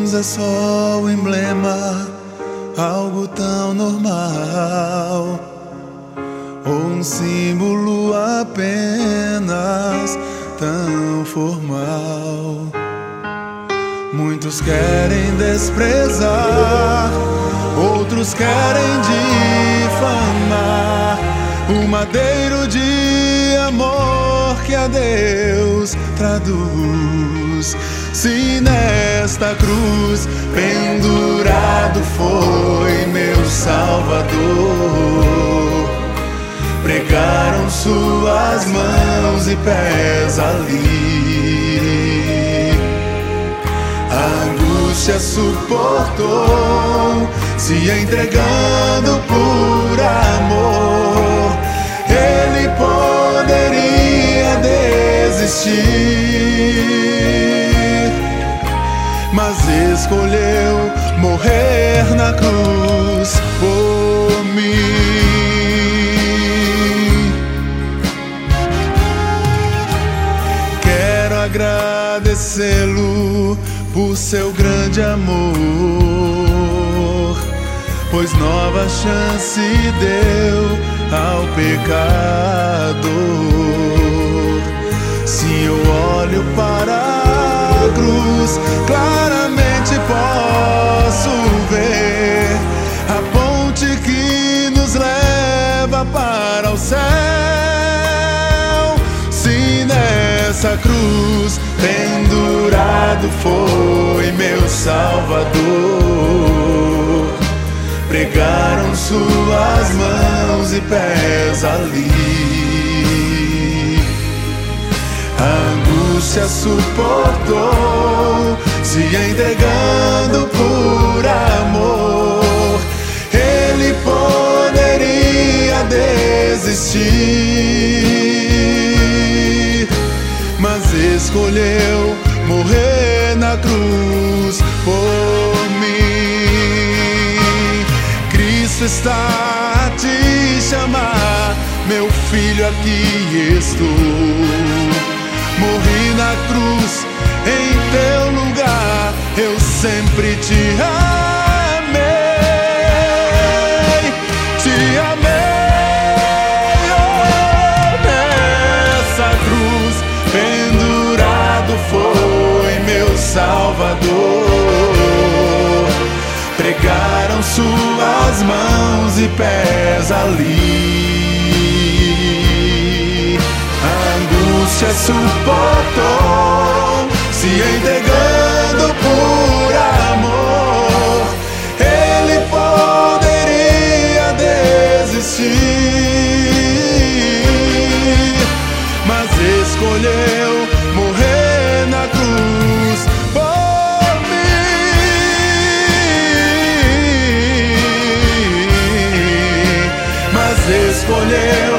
cruz é só o emblema, algo tão normal, ou um símbolo apenas tão formal. Muitos querem desprezar, outros querem difamar o madeiro de amor que a Deus traduz. Se nesta cruz pendurado foi meu Salvador, pregaram suas mãos e pés ali. A angústia suportou, se entregando por amor. Ele poderia desistir, mas escolheu morrer na cruz por mim. Quero agradecê-lo por seu grande amor, pois nova chance deu ao pecador. Se eu olho para a cruz, claramente posso ver a ponte que nos leva para o céu. Se nessa cruz pendurado foi meu Salvador, pregaram suas mãos e pés ali. A angústia suportou, se entregando por amor. Ele poderia desistir, mas escolheu morrer na cruz por mim. Cristo está a te chamar, meu filho, aqui estou. Morri na cruz em teu lugar, eu sempre te amei, te amei. Oh, nessa cruz pendurado foi meu Salvador, pregaram suas mãos e pés ali. A angústia suportou, se entregando por amor. Ele poderia desistir, mas escolheu morrer na cruz por mim. Mas escolheu